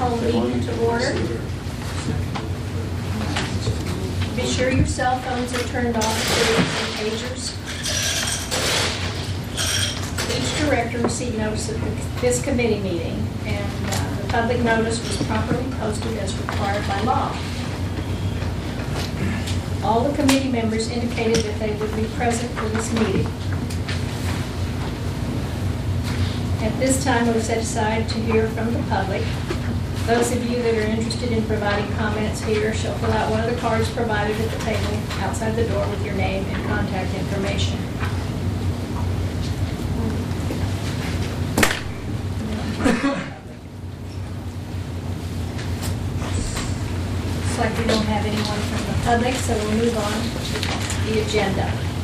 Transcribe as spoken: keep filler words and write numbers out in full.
call the meeting to order. Be sure your cell phones are turned off, and pagers. Each director received notice of this committee meeting, and uh, the public notice was properly posted as required by law. All the committee members indicated that they would be present for this meeting. At this time, we've set aside to hear from the public. Those of you that are interested in providing comments here shall fill out one of the cards provided at the table outside the door with your name and contact information. Looks like we don't have anyone from the public, so we'll move on to the agenda.